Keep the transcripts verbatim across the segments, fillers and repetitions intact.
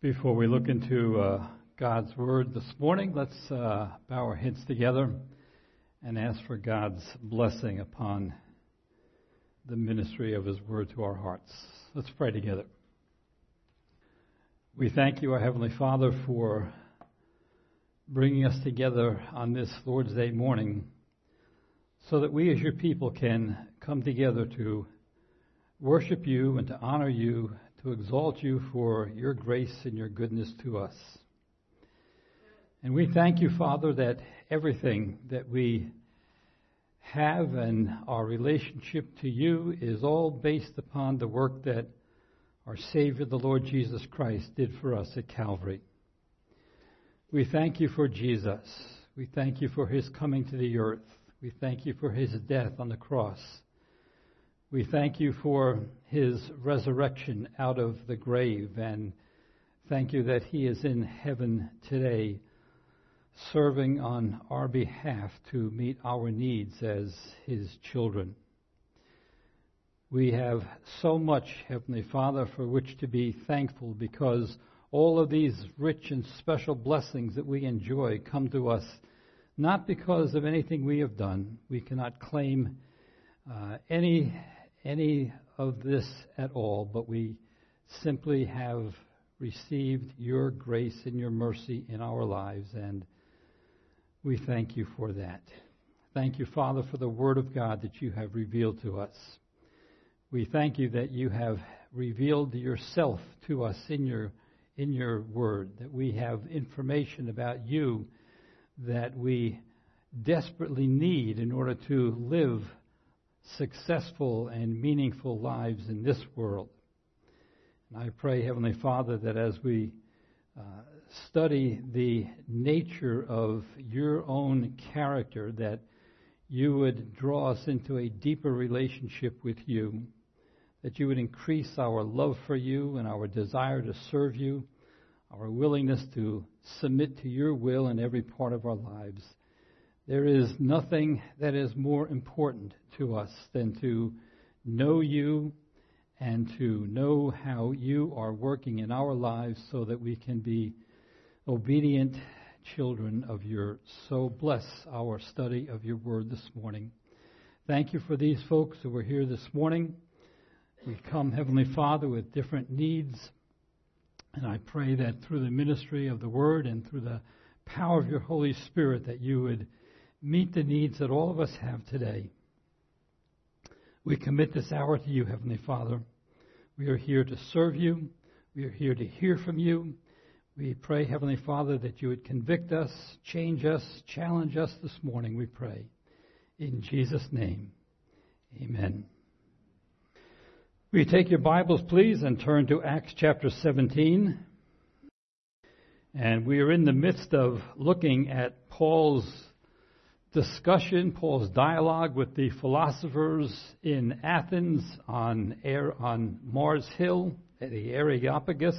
Before we look into uh, God's Word this morning, let's uh, bow our heads together and ask for God's blessing upon the ministry of His Word to our hearts. Let's pray together. We thank you, our Heavenly Father, for bringing us together on this Lord's Day morning so that we as your people can come together to worship you and to honor you, to exalt you for your grace and your goodness to us. And we thank you, Father, that everything that we have and our relationship to you is all based upon the work that our Savior, the Lord Jesus Christ, did for us at Calvary. We thank you for Jesus. We thank you for his coming to the earth. We thank you for his death on the cross. We thank you for his resurrection out of the grave, and thank you that he is in heaven today, serving on our behalf to meet our needs as his children. We have so much, Heavenly Father, for which to be thankful, because all of these rich and special blessings that we enjoy come to us not because of anything we have done. We cannot claim uh, any any of this at all, but we simply have received your grace and your mercy in our lives, and we thank you for that. Thank you, Father, for the Word of God that you have revealed to us. We thank you that you have revealed yourself to us in your in your Word, that we have information about you that we desperately need in order to live successful and meaningful lives in this world. And I pray, Heavenly Father, that as we uh, study the nature of your own character, that you would draw us into a deeper relationship with you, that you would increase our love for you and our desire to serve you, our willingness to submit to your will in every part of our lives. There is nothing that is more important to us than to know you and to know how you are working in our lives so that we can be obedient children of yours. So bless our study of your word this morning. Thank you for these folks who are here this morning. We come, Heavenly Father, with different needs, and I pray that through the ministry of the word and through the power of your Holy Spirit that you would meet the needs that all of us have today. We commit this hour to you, Heavenly Father. We are here to serve you. We are here to hear from you. We pray, Heavenly Father, that you would convict us, change us, challenge us this morning, we pray. In Jesus' name, amen. Will you take your Bibles, please, and turn to Acts chapter seventeen. And we are in the midst of looking at Paul's discussion, Paul's dialogue with the philosophers in Athens on Air, on Mars Hill at the Areopagus.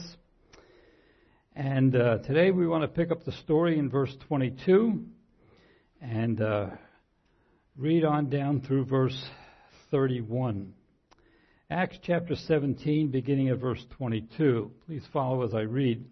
And uh, today we want to pick up the story in verse twenty-two and uh, read on down through verse thirty-one. Acts chapter seventeen, beginning at verse twenty-two. Please follow as I read.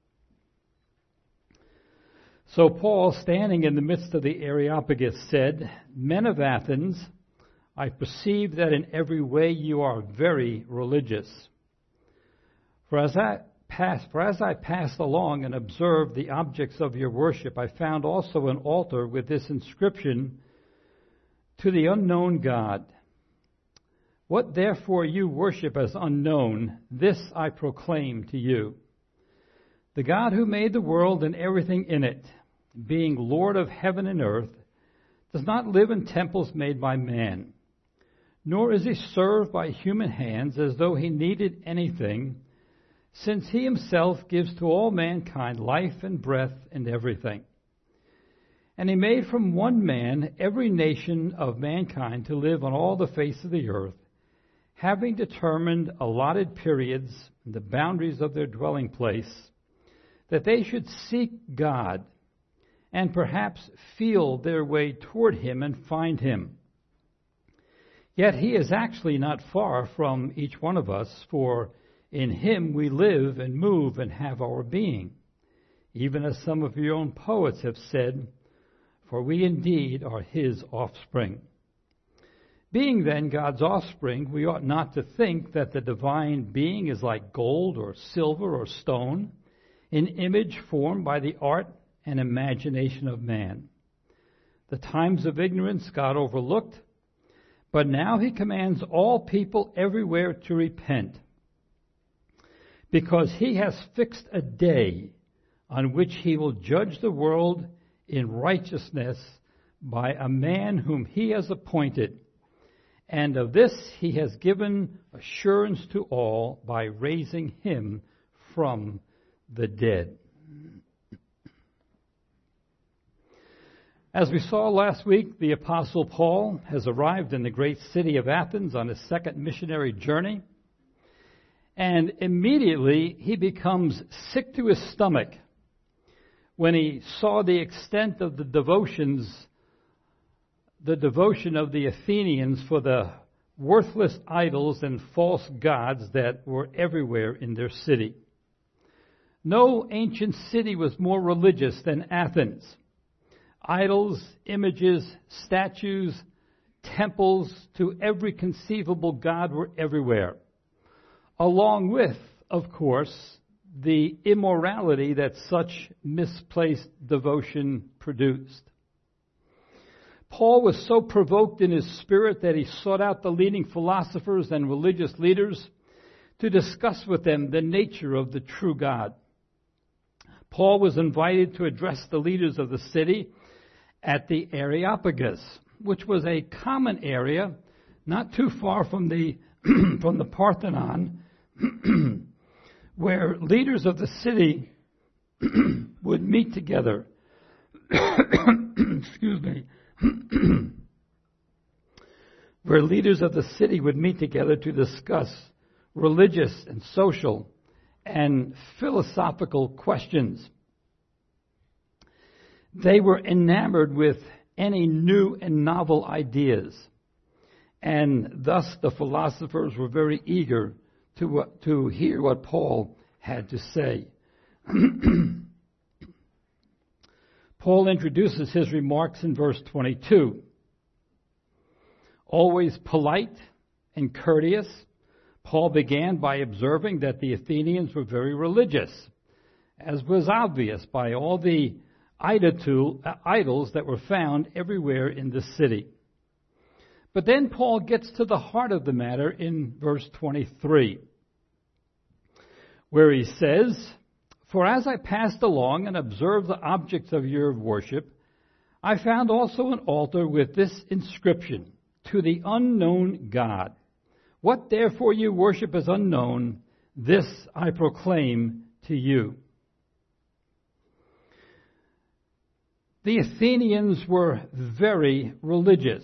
So Paul, standing in the midst of the Areopagus, said, "Men of Athens, I perceive that in every way you are very religious. For as I passed, for as I passed along and observed the objects of your worship, I found also an altar with this inscription, 'To the unknown God.' What therefore you worship as unknown, this I proclaim to you. The God who made the world and everything in it, being Lord of heaven and earth, does not live in temples made by man, nor is he served by human hands as though he needed anything, since he himself gives to all mankind life and breath and everything. And he made from one man every nation of mankind to live on all the face of the earth, having determined allotted periods and the boundaries of their dwelling place, that they should seek God and perhaps feel their way toward him and find him. Yet he is actually not far from each one of us, for In him we live and move and have our being, even as some of your own poets have said, for we indeed are his offspring. Being then God's offspring, we ought not to think that the divine being is like gold or silver or stone, an image formed by the art and imagination of man. The times of ignorance God overlooked, but now he commands all people everywhere to repent, because he has fixed a day on which he will judge the world in righteousness by a man whom he has appointed. And of this he has given assurance to all by raising him from the dead. As we saw last week, the Apostle Paul has arrived in the great city of Athens on his second missionary journey. And immediately he becomes sick to his stomach when he saw the extent of the devotions, the devotion of the Athenians for the worthless idols and false gods that were everywhere in their city. No ancient city was more religious than Athens. Idols, images, statues, temples to every conceivable god were everywhere, along with, of course, the immorality that such misplaced devotion produced. Paul was so provoked in his spirit that he sought out the leading philosophers and religious leaders to discuss with them the nature of the true God. Paul was invited to address the leaders of the city at the Areopagus, which was a common area not too far from the from the Parthenon, where leaders of the city would meet together. Excuse me. Where leaders of the city would meet together to discuss religious and social and philosophical questions. They were enamored with any new and novel ideas, and thus the philosophers were very eager to, uh, to hear what Paul had to say. Paul introduces his remarks in verse twenty-two. Always polite and courteous, Paul began by observing that the Athenians were very religious, as was obvious by all the idols that were found everywhere in the city. But then Paul gets to the heart of the matter in verse twenty-three, where he says, "For as I passed along and observed the objects of your worship, I found also an altar with this inscription, to the unknown God. What therefore you worship as unknown, this I proclaim to you." The Athenians were very religious.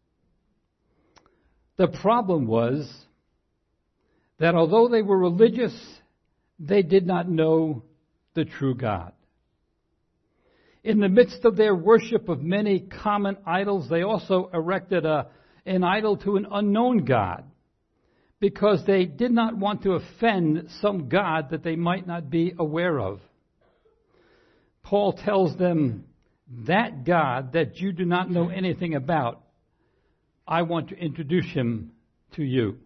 The problem was that although they were religious, they did not know the true God. In the midst of their worship of many common idols, they also erected a, an idol to an unknown God, because they did not want to offend some God that they might not be aware of. Paul tells them, that God that you do not know anything about, I want to introduce him to you.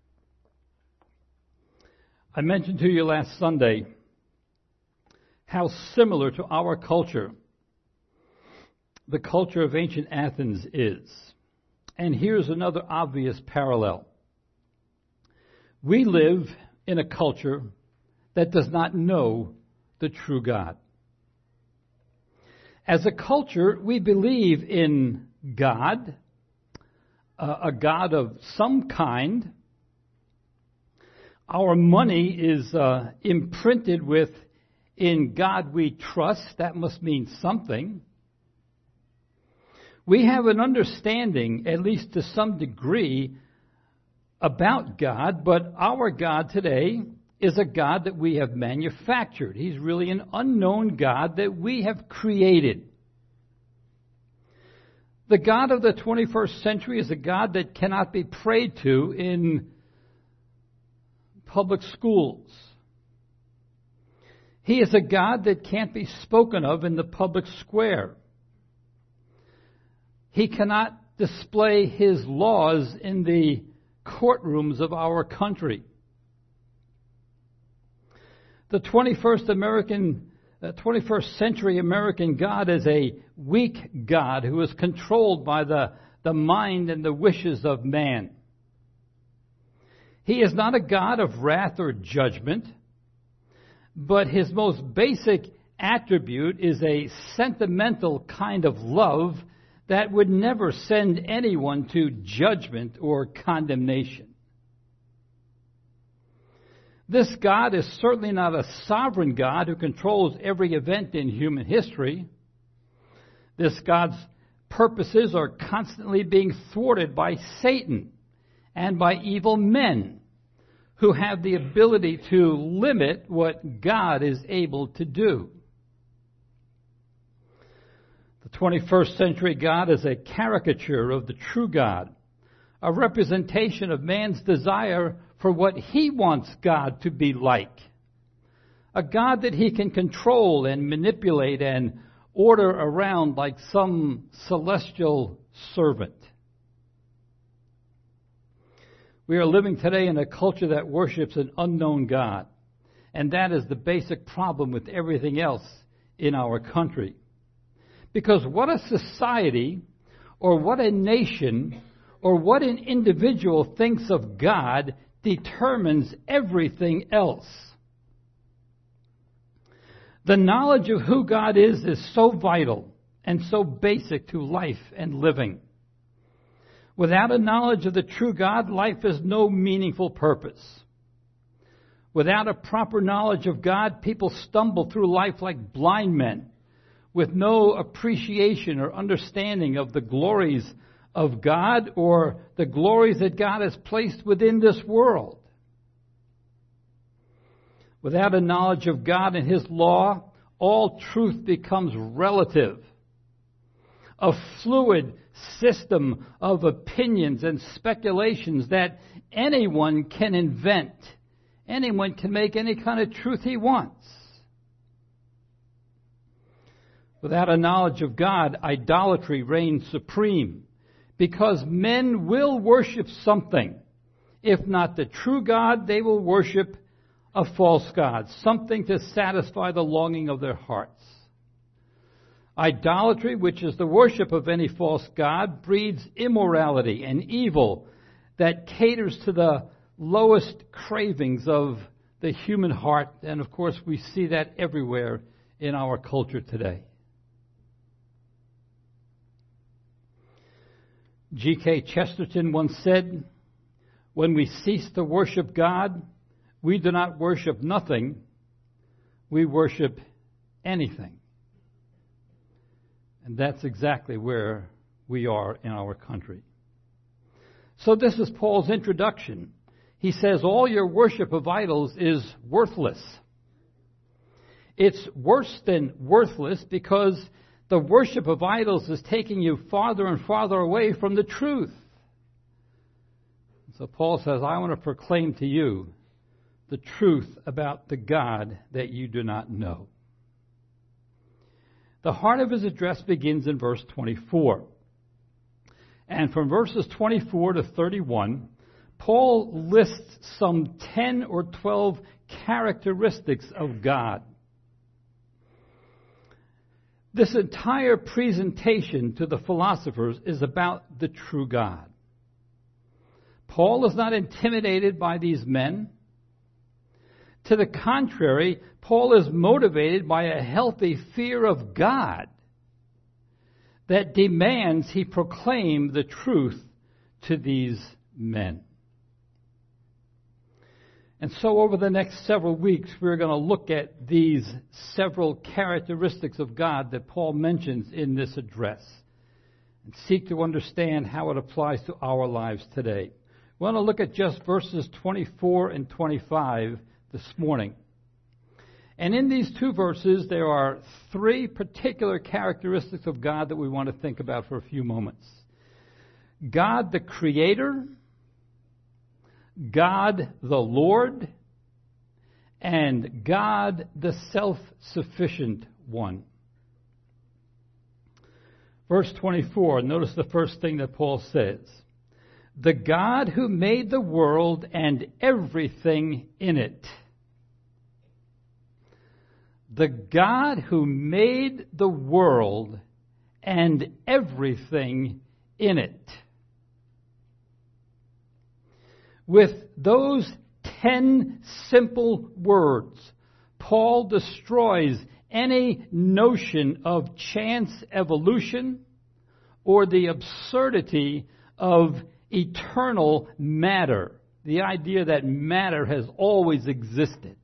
I mentioned to you last Sunday how similar to our culture the culture of ancient Athens is. And here's another obvious parallel. We live in a culture that does not know the true God. As a culture, we believe in God, uh, a God of some kind. Our money is uh, imprinted with, in God we trust. That must mean something. We have an understanding, at least to some degree, about God, but our God today is a God that we have manufactured. He's really an unknown God that we have created. The God of the twenty-first century is a God that cannot be prayed to in public schools. He is a God that can't be spoken of in the public square. He cannot display his laws in the courtrooms of our country. The twenty-first American, uh, twenty-first century American God is a weak God who is controlled by the, the mind and the wishes of man. He is not a God of wrath or judgment, but his most basic attribute is a sentimental kind of love that would never send anyone to judgment or condemnation. This God is certainly not a sovereign God who controls every event in human history. This God's purposes are constantly being thwarted by Satan and by evil men who have the ability to limit what God is able to do. The twenty-first century God is a caricature of the true God, a representation of man's desire for what he wants God to be like, a God that he can control and manipulate and order around like some celestial servant. We are living today in a culture that worships an unknown God, and that is the basic problem with everything else in our country. Because what a society, or what a nation, or what an individual thinks of God determines everything else. The knowledge of who God is is so vital and so basic to life and living. Without a knowledge of the true God, life has no meaningful purpose. Without a proper knowledge of God, people stumble through life like blind men, with no appreciation or understanding of the glories of God or the glories that God has placed within this world. Without a knowledge of God and his law, all truth becomes relative. A fluid system of opinions and speculations that anyone can invent. Anyone can make any kind of truth he wants. Without a knowledge of God, idolatry reigns supreme, because men will worship something. If not the true God, they will worship a false god, something to satisfy the longing of their hearts. Idolatry, which is the worship of any false god, breeds immorality and evil that caters to the lowest cravings of the human heart. And of course, we see that everywhere in our culture today. G K Chesterton once said, "When we cease to worship God, we do not worship nothing, we worship anything." And that's exactly where we are in our country. So this is Paul's introduction. He says all your worship of idols is worthless. It's worse than worthless because the worship of idols is taking you farther and farther away from the truth. So Paul says, I want to proclaim to you the truth about the God that you do not know. The heart of his address begins in verse twenty-four. And from verses twenty-four to thirty-one, Paul lists some ten or twelve characteristics of God. This entire presentation to the philosophers is about the true God. Paul is not intimidated by these men. To the contrary, Paul is motivated by a healthy fear of God that demands he proclaim the truth to these men. And so over the next several weeks, we're going to look at these several characteristics of God that Paul mentions in this address and seek to understand how it applies to our lives today. We want to look at just verses twenty-four and twenty-five this morning. And in these two verses, there are three particular characteristics of God that we want to think about for a few moments. God the Creator, God the Lord, and God the self-sufficient one. Verse twenty-four, notice the first thing that Paul says. The God who made the world and everything in it. The God who made the world and everything in it. With those ten simple words, Paul destroys any notion of chance evolution or the absurdity of eternal matter, the idea that matter has always existed.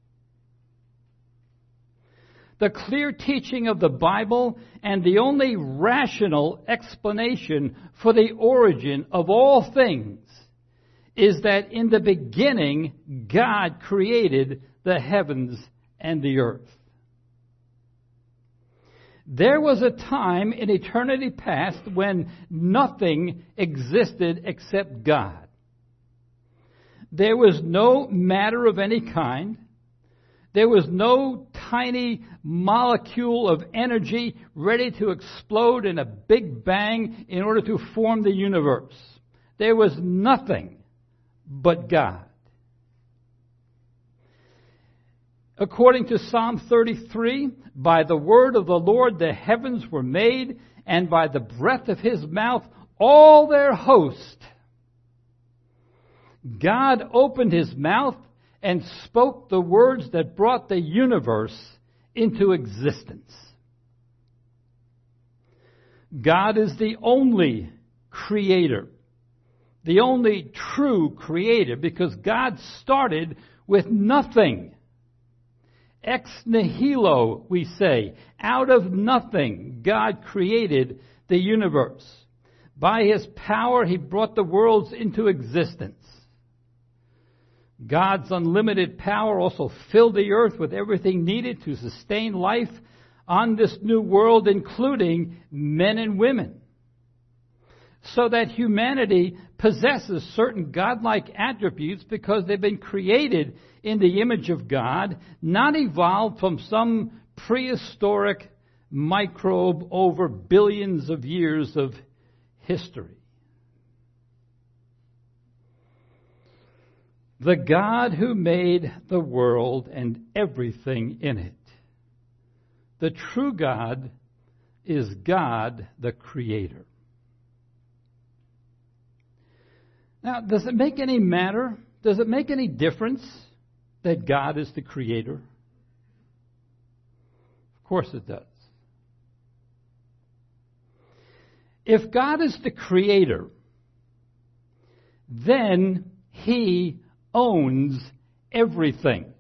The clear teaching of the Bible and the only rational explanation for the origin of all things is that in the beginning, God created the heavens and the earth. There was a time in eternity past when nothing existed except God. There was no matter of any kind. There was no tiny molecule of energy ready to explode in a big bang in order to form the universe. There was nothing but God. According to Psalm thirty-three, by the word of the Lord the heavens were made, and by the breath of his mouth all their host. God opened his mouth and spoke the words that brought the universe into existence. God is the only creator, the only true creator, because God started with nothing. Ex nihilo, we say. Out of nothing, God created the universe. By his power, he brought the worlds into existence. God's unlimited power also filled the earth with everything needed to sustain life on this new world, including men and women. So that humanity possesses certain godlike attributes because they've been created in the image of God, not evolved from some prehistoric microbe over billions of years of history. The God who made the world and everything in it. The true God is God the Creator. Now, does it make any matter? Does it make any difference that God is the Creator? Of course it does. If God is the Creator, then He owns everything,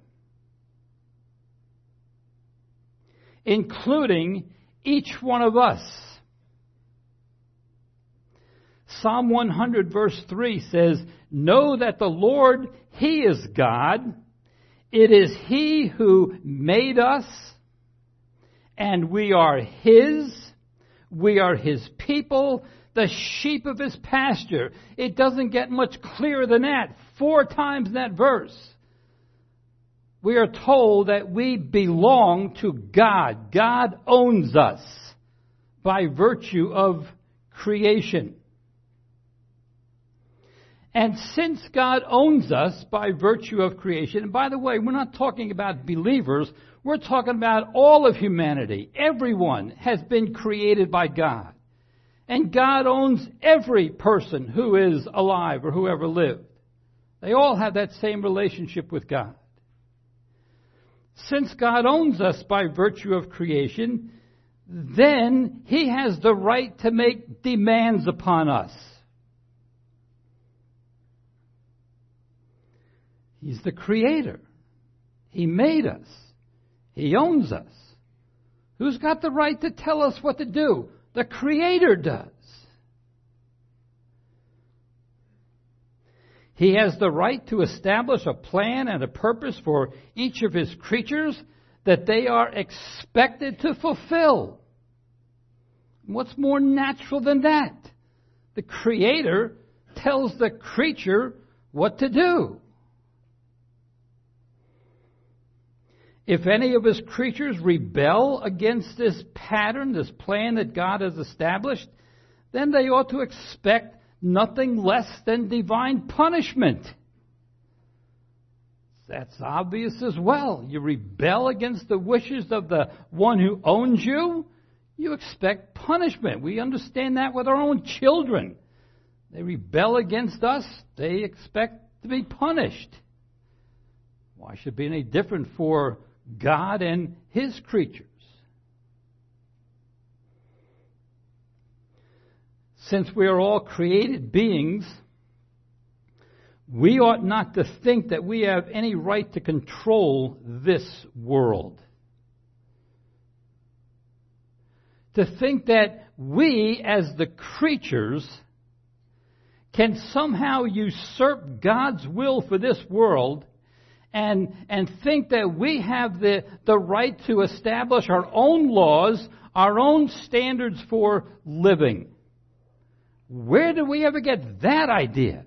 including each one of us. Psalm one hundred verse three says, "Know that the Lord, He is God. It is He who made us, and we are His. We are His people, the sheep of His pasture." It doesn't get much clearer than that. Four times in that verse, we are told that we belong to God. God owns us by virtue of creation. And since God owns us by virtue of creation, and by the way, we're not talking about believers, we're talking about all of humanity. Everyone has been created by God. And God owns every person who is alive or who ever lived. They all have that same relationship with God. Since God owns us by virtue of creation, then He has the right to make demands upon us. He's the Creator. He made us. He owns us. Who's got the right to tell us what to do? The Creator does. He has the right to establish a plan and a purpose for each of His creatures that they are expected to fulfill. What's more natural than that? The Creator tells the creature what to do. If any of his creatures rebel against this pattern, this plan that God has established, then they ought to expect nothing less than divine punishment. That's obvious as well. You rebel against the wishes of the one who owns you, you expect punishment. We understand that with our own children. They rebel against us, they expect to be punished. Why should it be any different for God and his creatures? Since we are all created beings, we ought not to think that we have any right to control this world. To think that we, as the creatures, can somehow usurp God's will for this world and, and think that we have the, the right to establish our own laws, our own standards for living. Where did we ever get that idea?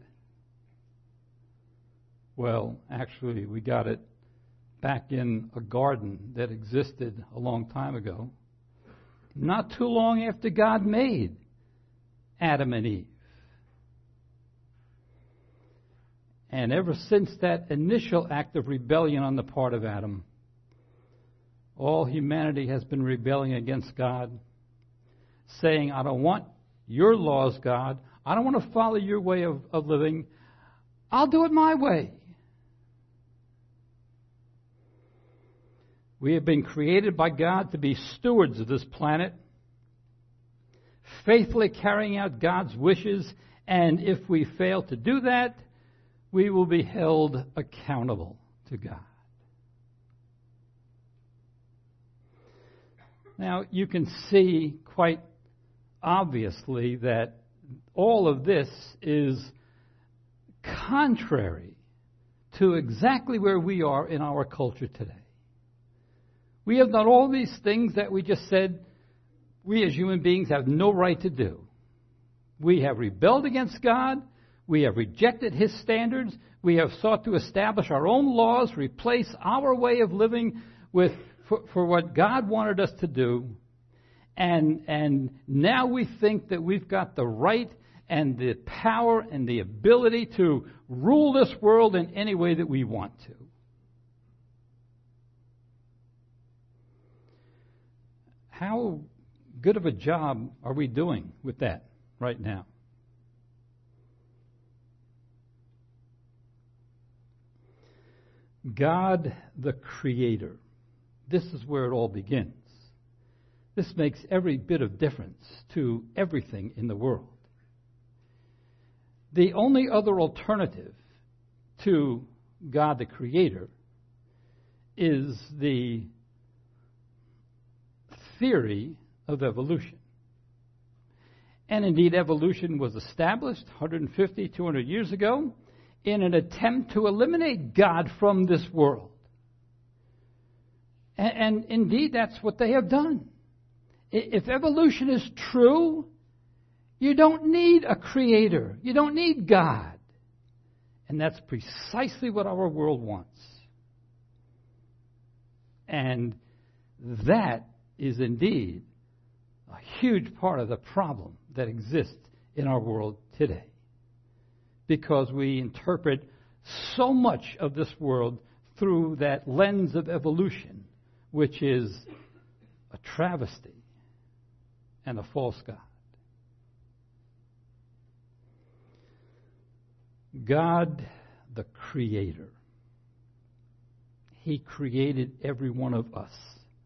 Well, actually, we got it back in a garden that existed a long time ago, not too long after God made Adam and Eve. And ever since that initial act of rebellion on the part of Adam, all humanity has been rebelling against God, saying, I don't want your laws, God. I don't want to follow your way of, of living. I'll do it my way. We have been created by God to be stewards of this planet, faithfully carrying out God's wishes, and if we fail to do that, we will be held accountable to God. Now, you can see quite obviously that all of this is contrary to exactly where we are in our culture today. We have done all these things that we just said we as human beings have no right to do. We have rebelled against God. We have rejected his standards. We have sought to establish our own laws, replace our way of living with for, for what God wanted us to do. And, and now we think that we've got the right and the power and the ability to rule this world in any way that we want to. How good of a job are we doing with that right now? God, the Creator. This is where it all begins. This makes every bit of difference to everything in the world. The only other alternative to God, the Creator, is the theory of evolution. And indeed, evolution was established one hundred fifty, two hundred years ago in an attempt to eliminate God from this world. And, and indeed, that's what they have done. If evolution is true, you don't need a creator. You don't need God. And that's precisely what our world wants. And that is indeed a huge part of the problem that exists in our world today. Because we interpret so much of this world through that lens of evolution, which is a travesty and a false God. God, the Creator. He created every one of us.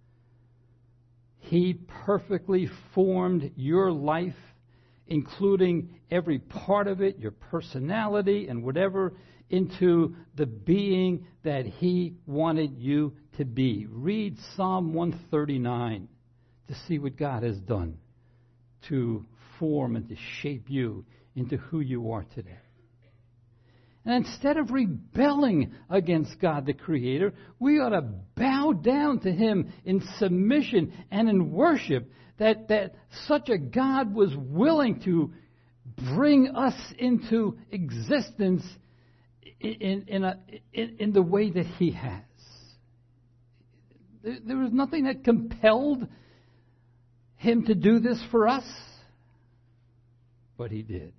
He perfectly formed your life, including every part of it, your personality and whatever, into the being that He wanted you to be. Read Psalm one thirty-nine to see what God has done to form and to shape you into who you are today. And instead of rebelling against God the Creator, we ought to bow down to Him in submission and in worship that, that such a God was willing to bring us into existence in, in, a, in, in the way that He has. There, there was nothing that compelled him to do this for us, but he did.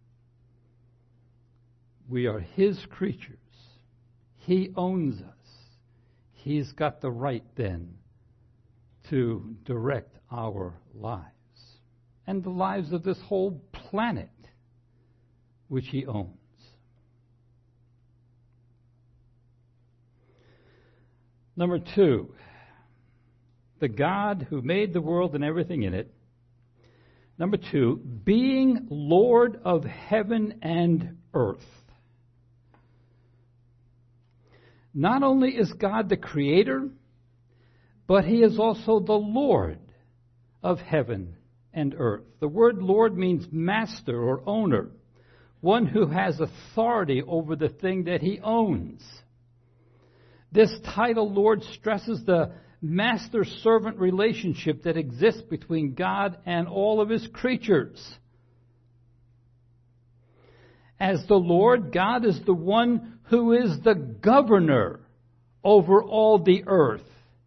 We are his creatures. He owns us. He's got the right then to direct our lives and the lives of this whole planet which he owns. Number two, the God who made the world and everything in it. Number two, being Lord of heaven and earth. Not only is God the creator, but he is also the Lord of heaven and earth. The word Lord means master or owner, one who has authority over the thing that he owns. This title, Lord, stresses the master-servant relationship that exists between God and all of his creatures. As the Lord, God is the one who is the governor over all the earth.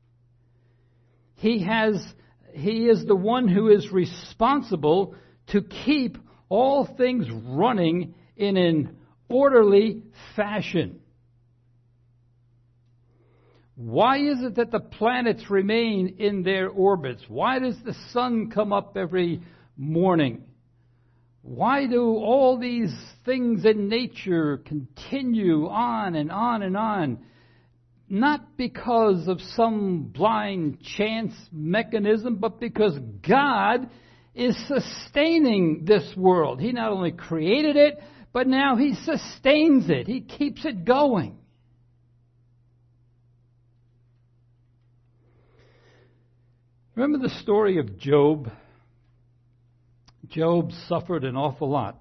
He has, he is the one who is responsible to keep all things running in an orderly fashion. Why is it that the planets remain in their orbits? Why does the sun come up every morning? Why do all these things in nature continue on and on and on? Not because of some blind chance mechanism, but because God is sustaining this world. He not only created it, but now he sustains it. He keeps it going. Remember the story of Job? Job suffered an awful lot.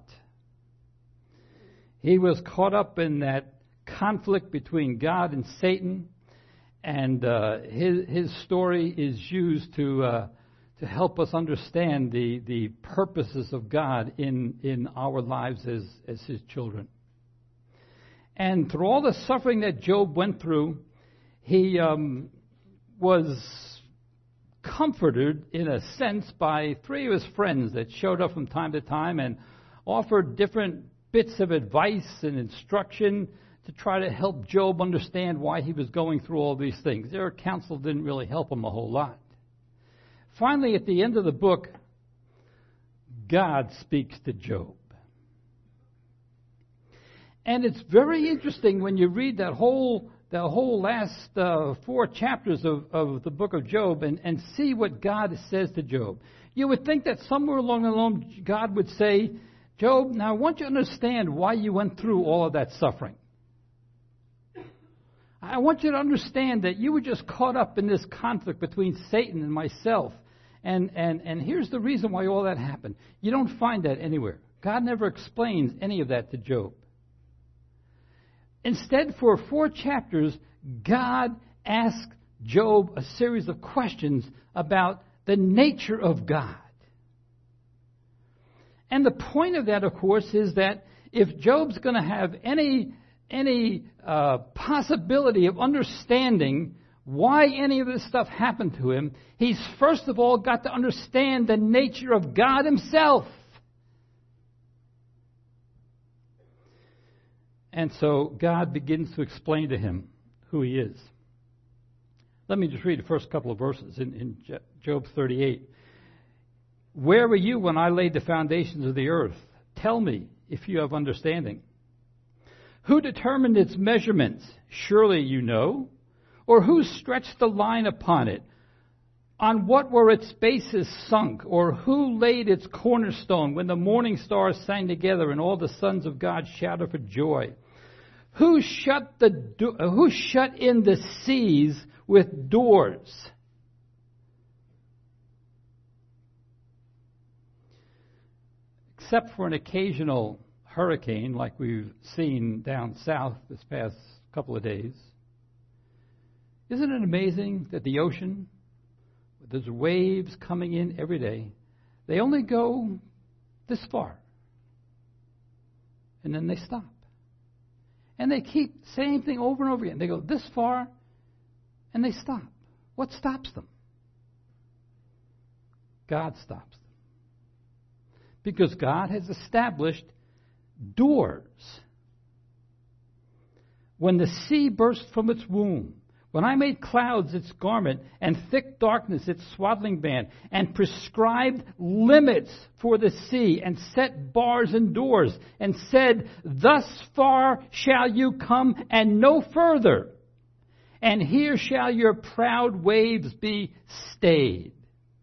He was caught up in that conflict between God and Satan, and uh, his his story is used to uh, to help us understand the, the purposes of God in, in our lives as, as his children. And through all the suffering that Job went through, he um, was comforted, in a sense, by three of his friends that showed up from time to time and offered different bits of advice and instruction to try to help Job understand why he was going through all these things. Their counsel didn't really help him a whole lot. Finally, at the end of the book, God speaks to Job. And it's very interesting when you read that whole the whole last uh, four chapters of, of the book of Job and, and see what God says to Job. You would think that somewhere along the line God would say, Job, now I want you to understand why you went through all of that suffering. I want you to understand that you were just caught up in this conflict between Satan and myself. And, and, and here's the reason why all that happened. You don't find that anywhere. God never explains any of that to Job. Instead, for four chapters, God asked Job a series of questions about the nature of God. And the point of that, of course, is that if Job's going to have any, any uh, possibility of understanding why any of this stuff happened to him, he's first of all got to understand the nature of God himself. And so God begins to explain to him who he is. Let me just read the first couple of verses in, in Job thirty-eight. Where were you when I laid the foundations of the earth? Tell me if you have understanding. Who determined its measurements? Surely you know. Or who stretched the line upon it? On what were its bases sunk? Or who laid its cornerstone when the morning stars sang together and all the sons of God shouted for joy? Who shut the do- who shut in the seas with doors? Except for an occasional hurricane like we've seen down south this past couple of days. Isn't it amazing that the ocean, there's waves coming in every day, they only go this far. And then they stop. And they keep the same thing over and over again. They go this far, and they stop. What stops them? God stops them. Because God has established doors. When the sea burst from its womb, when I made clouds its garment, and thick darkness its swaddling band, and prescribed limits for the sea, and set bars and doors, and said, thus far shall you come, and no further, and here shall your proud waves be stayed.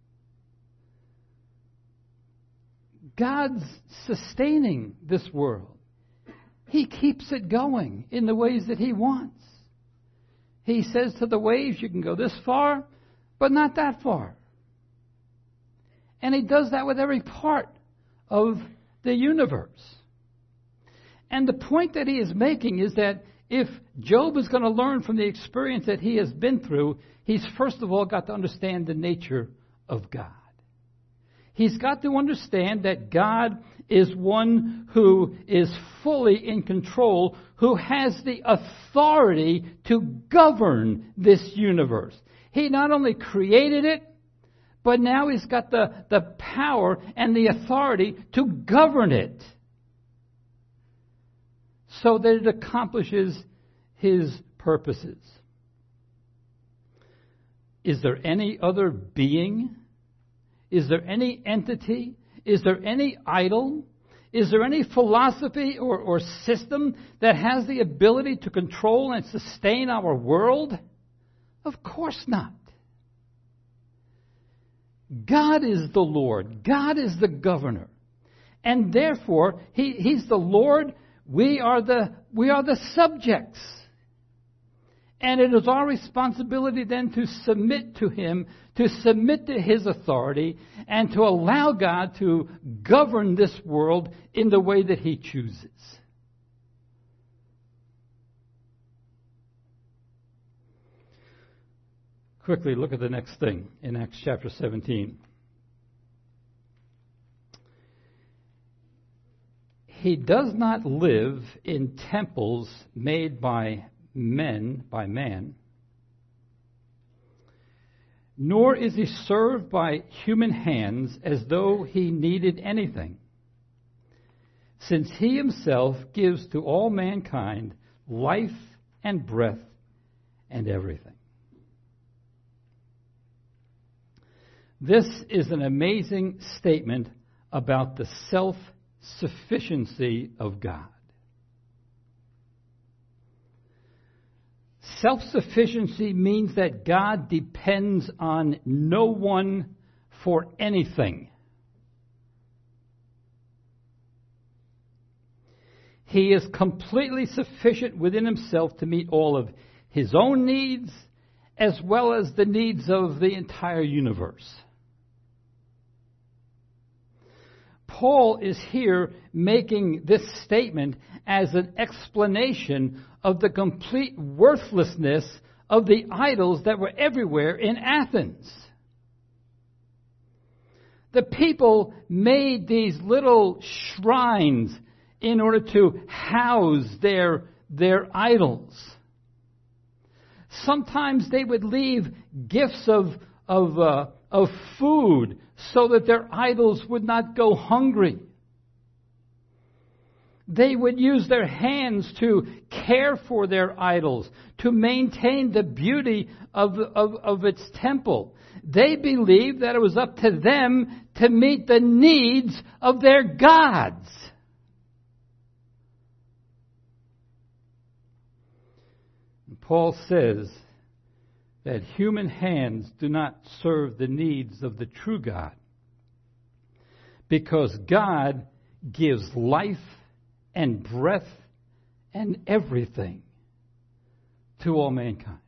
God's sustaining this world. He keeps it going in the ways that He wants. He says to the waves, you can go this far, but not that far. And He does that with every part of the universe. And the point that He is making is that if Job is going to learn from the experience that he has been through, he's first of all got to understand the nature of God. He's got to understand that God is one who is fully in control, who has the authority to govern this universe. He not only created it, but now He's got the, the power and the authority to govern it so that it accomplishes His purposes. Is there any other being? Is there any entity? Is there any idol? Is there any philosophy or, or system that has the ability to control and sustain our world? Of course not. God is the Lord. God is the governor. And therefore, he, He's the Lord. We are the, we are the subjects. And it is our responsibility then to submit to Him, to submit to His authority, and to allow God to govern this world in the way that He chooses. Quickly look at the next thing in Acts chapter seventeen. He does not live in temples made by men, by man, nor is He served by human hands as though He needed anything, since He Himself gives to all mankind life and breath and everything. This is an amazing statement about the self-sufficiency of God. Self-sufficiency means that God depends on no one for anything. He is completely sufficient within Himself to meet all of His own needs as well as the needs of the entire universe. Paul is here making this statement as an explanation of the complete worthlessness of the idols that were everywhere in Athens. The people made these little shrines in order to house their, their idols. Sometimes they would leave gifts of, of, uh, of food so that their idols would not go hungry. They would use their hands to care for their idols, to maintain the beauty of, of, of its temple. They believed that it was up to them to meet the needs of their gods. And Paul says that human hands do not serve the needs of the true God, because God gives life and breath and everything to all mankind.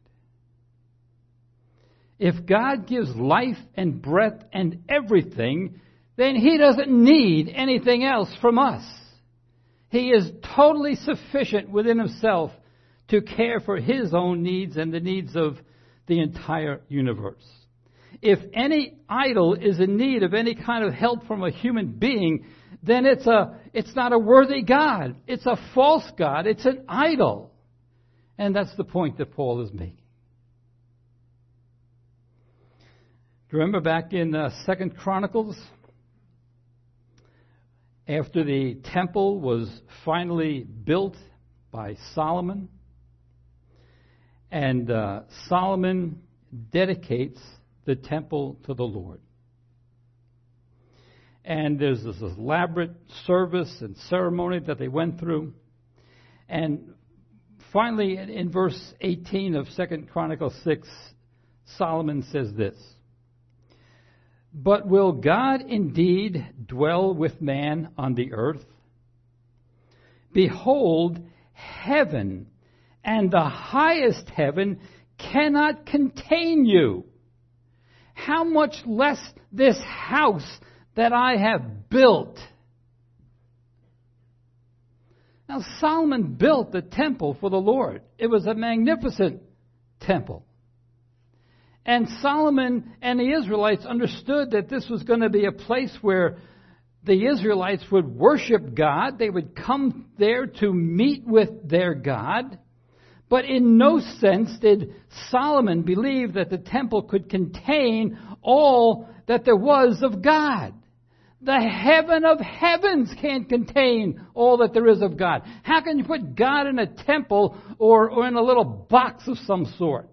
If God gives life and breath and everything, then He doesn't need anything else from us. He is totally sufficient within Himself to care for His own needs and the needs of the entire universe. If any idol is in need of any kind of help from a human being, then it's a it's not a worthy God. It's a false God. It's an idol. And that's the point that Paul is making. Do you remember back in uh, Second Chronicles, after the temple was finally built by Solomon, and uh, Solomon dedicates the temple to the Lord. And there's this elaborate service and ceremony that they went through. And finally, in verse eighteen of Second Chronicles six, Solomon says this: "But will God indeed dwell with man on the earth? Behold, heaven and the highest heaven cannot contain you. How much less this house that I have built?" Now, Solomon built the temple for the Lord. It was a magnificent temple. And Solomon and the Israelites understood that this was going to be a place where the Israelites would worship God. They would come there to meet with their God. But in no sense did Solomon believe that the temple could contain all that there was of God. The heaven of heavens can't contain all that there is of God. How can you put God in a temple or, or in a little box of some sort?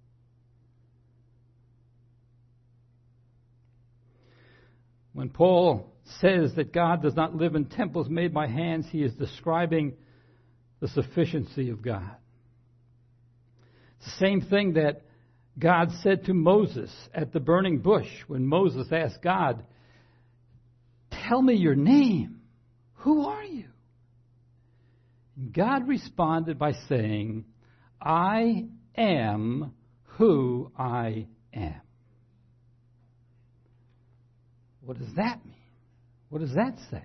When Paul says that God does not live in temples made by hands, he is describing the sufficiency of God. It's the same thing that God said to Moses at the burning bush when Moses asked God, "Tell me your name. Who are you?" And God responded by saying, "I am who I am." What does that mean? What does that say?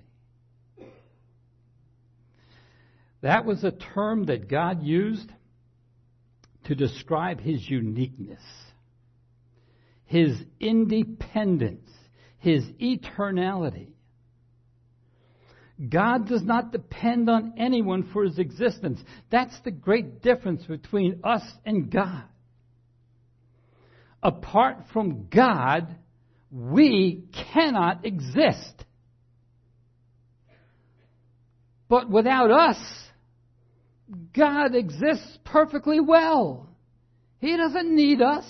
That was a term that God used to describe His uniqueness, His independence, His eternality. God does not depend on anyone for His existence. That's the great difference between us and God. Apart from God, we cannot exist. But without us, God exists perfectly well. He doesn't need us.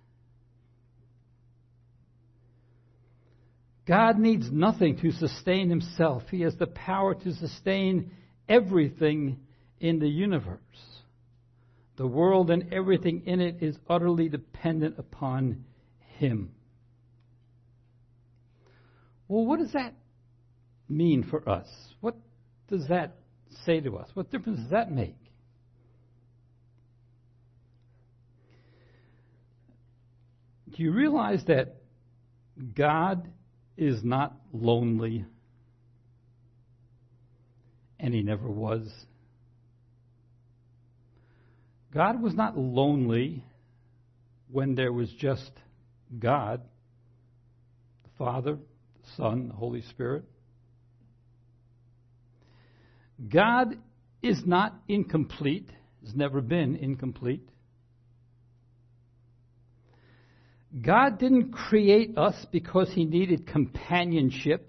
God needs nothing to sustain Himself. He has the power to sustain everything in the universe. The world and everything in it is utterly dependent upon Him. Well, what does that mean for us? What does that say to us? What difference does that make? Do you realize that God is not lonely, and He never was? God was not lonely when there was just God, the Father, the Son, the Holy Spirit. God is not incomplete, has never been incomplete. God didn't create us because He needed companionship.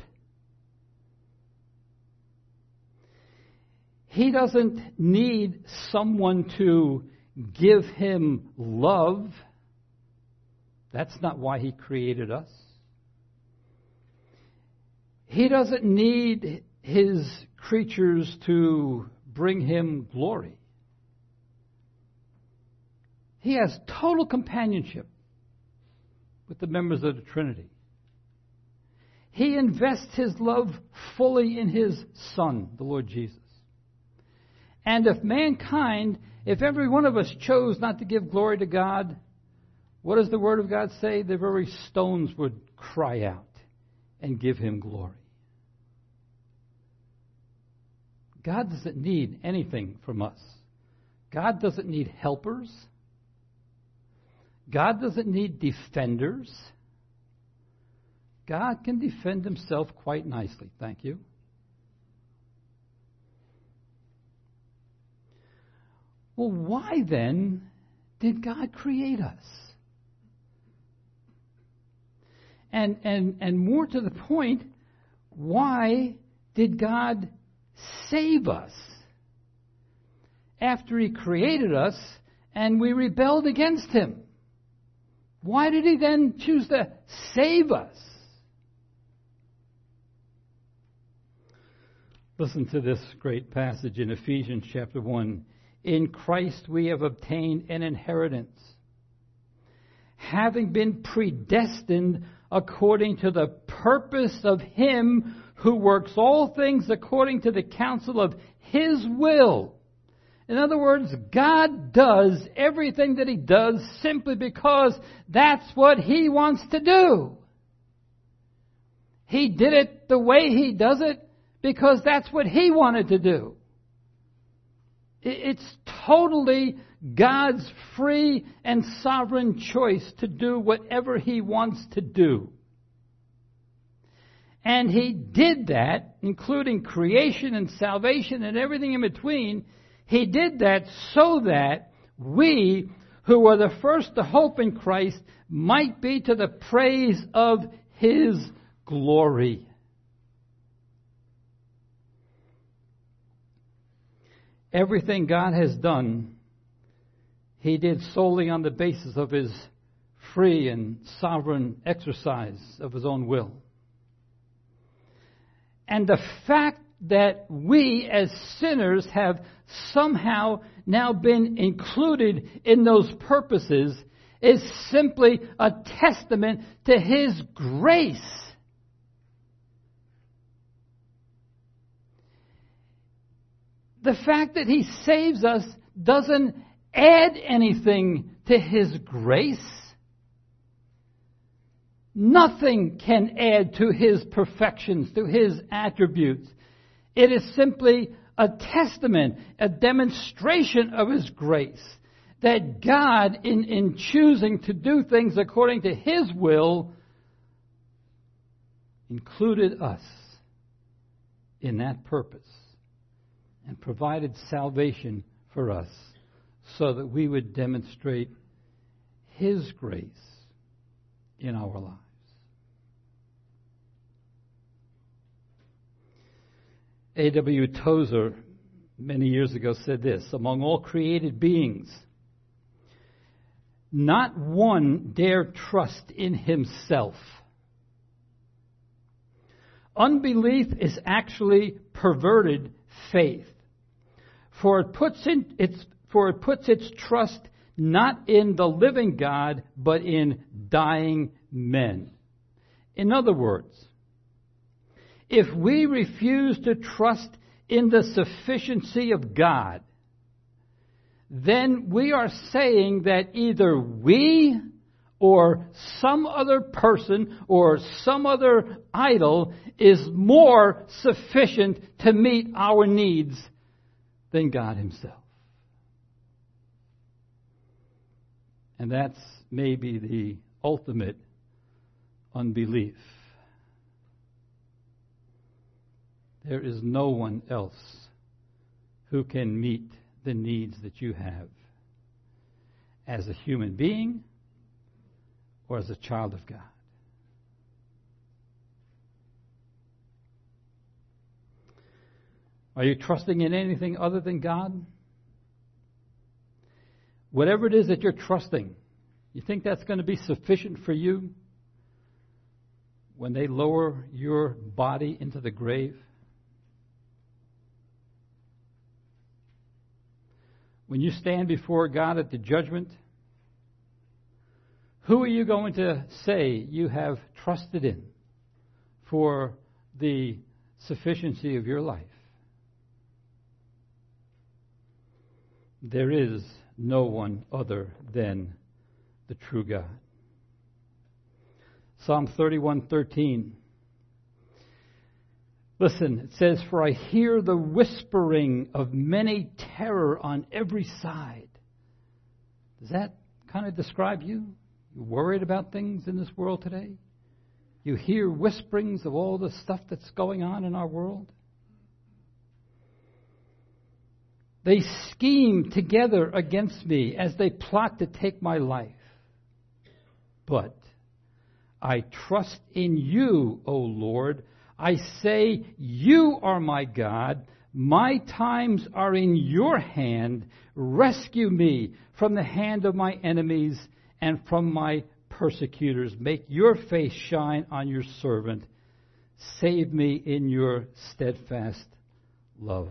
He doesn't need someone to give Him love. That's not why He created us. He doesn't need His creatures to bring Him glory. He has total companionship with the members of the Trinity. He invests His love fully in His Son, the Lord Jesus. And if mankind, if every one of us chose not to give glory to God, what does the Word of God say? The very stones would cry out and give Him glory. God doesn't need anything from us. God doesn't need helpers. God doesn't need defenders. God can defend Himself quite nicely. Thank you. Well, why then did God create us? And, and, and more to the point, why did God save us after He created us and we rebelled against Him? Why did He then choose to save us? Listen to this great passage in Ephesians chapter one. In Christ we have obtained an inheritance, having been predestined according to the purpose of Him who works all things according to the counsel of His will. In other words, God does everything that He does simply because that's what He wants to do. He did it the way He does it because that's what He wanted to do. It's totally God's free and sovereign choice to do whatever He wants to do. And He did that, including creation and salvation and everything in between. He did that so that we, who were the first to hope in Christ, might be to the praise of His glory. Everything God has done, He did solely on the basis of His free and sovereign exercise of His own will. And the fact that we as sinners have somehow now been included in those purposes is simply a testament to His grace. The fact that He saves us doesn't add anything to His grace. Nothing can add to His perfections, to His attributes. It is simply a testament, a demonstration of His grace. That God, in, in choosing to do things according to His will, included us in that purpose and provided salvation for us so that we would demonstrate His grace in our lives. A W Tozer, many years ago, said this: among all created beings, not one dare trust in himself. Unbelief is actually perverted faith, for it puts in its for it puts its trust not in the living God, but in dying men. In other words, if we refuse to trust in the sufficiency of God, then we are saying that either we or some other person or some other idol is more sufficient to meet our needs than God Himself. And that's maybe the ultimate unbelief. There is no one else who can meet the needs that you have as a human being or as a child of God. Are you trusting in anything other than God? Whatever it is that you're trusting, you think that's going to be sufficient for you when they lower your body into the grave? When you stand before God at the judgment, who are you going to say you have trusted in for the sufficiency of your life? There is no one other than the true God. Psalm thirty-one thirteen. Listen, it says, "For I hear the whispering of many terror on every side." Does that kind of describe you? You worried about things in this world today? You hear whisperings of all the stuff that's going on in our world? They scheme together against me as they plot to take my life. But I trust in you, O Lord. I say, you are my God. My times are in your hand. Rescue me from the hand of my enemies and from my persecutors. Make your face shine on your servant. Save me in your steadfast love.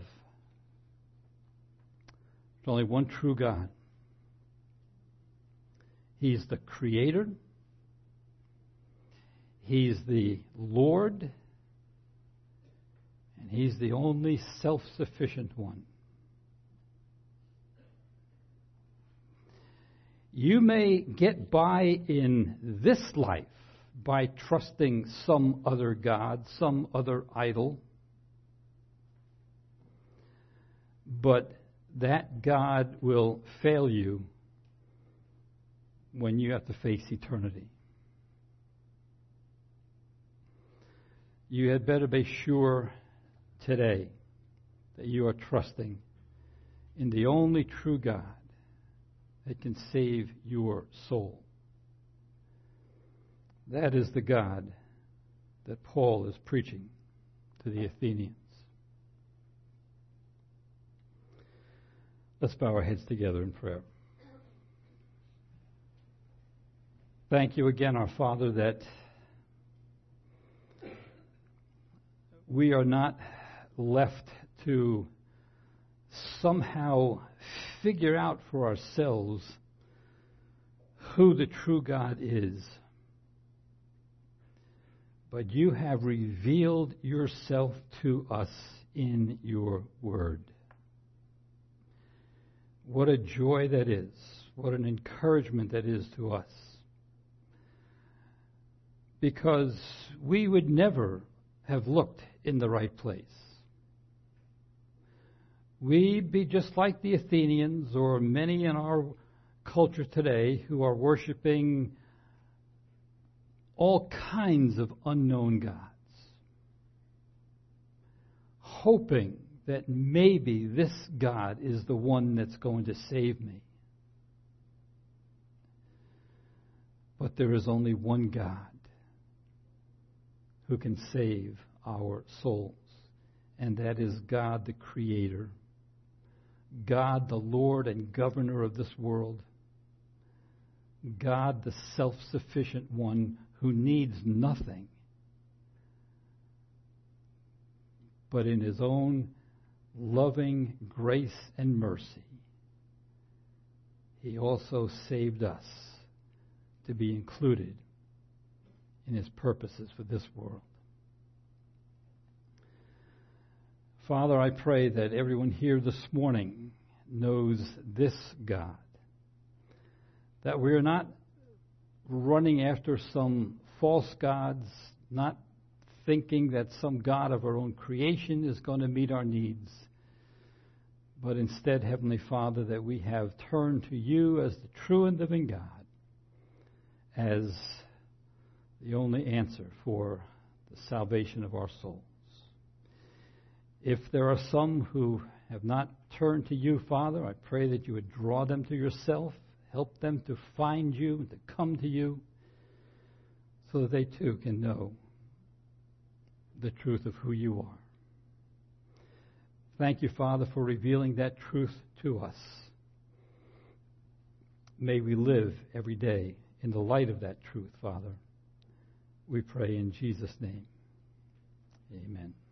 There's only one true God. He's the Creator. He's the Lord. And He's the only self-sufficient one. You may get by in this life by trusting some other God, some other idol. But that God will fail you when you have to face eternity. You had better be sure today that you are trusting in the only true God that can save your soul. That is the God that Paul is preaching to the Athenians. Let's bow our heads together in prayer. Thank you again, our Father, that we are not left to somehow figure out for ourselves who the true God is. But you have revealed yourself to us in your word. What a joy that is. What an encouragement that is to us. Because we would never have looked in the right place. We'd be just like the Athenians or many in our culture today who are worshiping all kinds of unknown gods, hoping that maybe this God is the one that's going to save me. But there is only one God who can save our souls, and that is God the Creator, God the Lord and Governor of this world, God the self-sufficient one who needs nothing, but in His own loving grace and mercy, He also saved us to be included in His purposes for this world. Father, I pray that everyone here this morning knows this God, that we are not running after some false gods, not thinking that some God of our own creation is going to meet our needs, but instead, Heavenly Father, that we have turned to you as the true and living God, as the only answer for the salvation of our souls. If there are some who have not turned to you, Father, I pray that you would draw them to yourself, help them to find you, to come to you, so that they too can know the truth of who you are. Thank you, Father, for revealing that truth to us. May we live every day in the light of that truth, Father. We pray in Jesus' name. Amen.